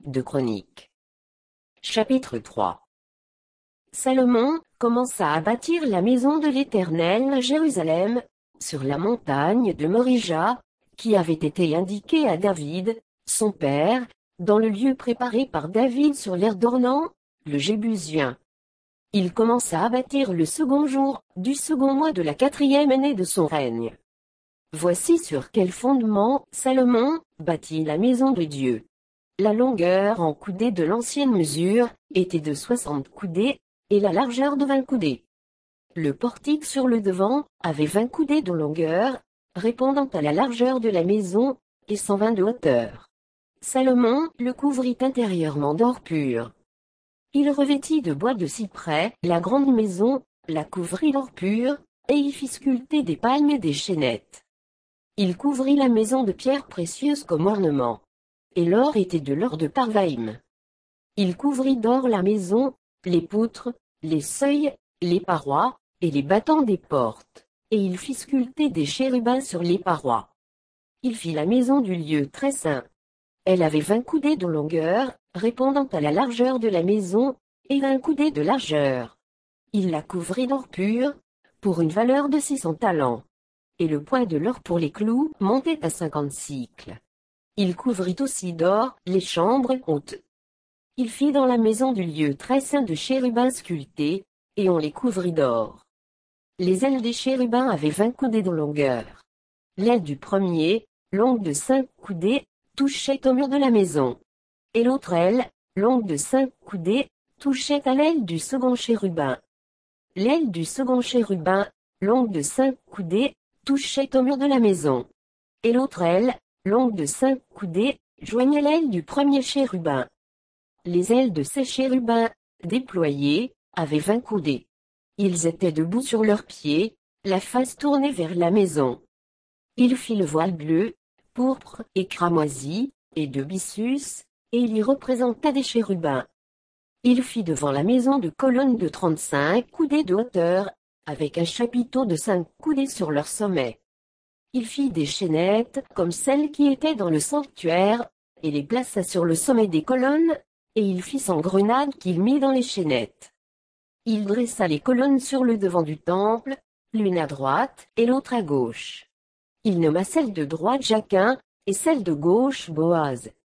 2 Chroniques. Chapitre 3. Salomon commença à bâtir la maison de l'Éternel à Jérusalem, sur la montagne de Morija, qui avait été indiquée à David, son père, dans le lieu préparé par David sur l'aire d'Ornan, le Jébusien. Il commença à bâtir le second jour du second mois de la 4e année de son règne. Voici sur quel fondement Salomon bâtit la maison de Dieu. La longueur en coudées de l'ancienne mesure était de 60 coudées, et la largeur de 20 coudées. Le portique sur le devant avait 20 coudées de longueur, répondant à la largeur de la maison, et 120 de hauteur. Salomon le couvrit intérieurement d'or pur. Il revêtit de bois de cyprès la grande maison, la couvrit d'or pur, et y fit sculpter des palmes et des chaînettes. Il couvrit la maison de pierres précieuses comme ornement. Et l'or était de l'or de Parvaïm. Il couvrit d'or la maison, les poutres, les seuils, les parois, et les battants des portes, et il fit sculpter des chérubins sur les parois. Il fit la maison du lieu très saint. Elle avait 20 coudées de longueur, répondant à la largeur de la maison, et 20 coudées de largeur. Il la couvrit d'or pur, pour une valeur de 600 talents. Et le poids de l'or pour les clous montait à 50 cycles. Il couvrit aussi d'or les chambres hautes. Il fit dans la maison du lieu très saint de chérubins sculptés, et on les couvrit d'or. Les ailes des chérubins avaient 20 coudées de longueur. L'aile du premier, longue de 5 coudées, touchait au mur de la maison. Et l'autre aile, longue de 5 coudées, touchait à l'aile du second chérubin. L'aile du second chérubin, longue de 5 coudées, touchait au mur de la maison. Et l'autre aile, longue de 5 coudées, joignait l'aile du premier chérubin. Les ailes de ces chérubins, déployées, avaient 20 coudées. Ils étaient debout sur leurs pieds, la face tournée vers la maison. Il fit le voile bleu, pourpre et cramoisi, et de byssus, et il y représenta des chérubins. Il fit devant la maison de colonnes de 35 coudées de hauteur, avec un chapiteau de 5 coudées sur leur sommet. Il fit des chaînettes comme celles qui étaient dans le sanctuaire, et les plaça sur le sommet des colonnes, et il fit 100 grenades qu'il mit dans les chaînettes. Il dressa les colonnes sur le devant du temple, l'une à droite et l'autre à gauche. Il nomma celle de droite Jachin, et celle de gauche Boaz.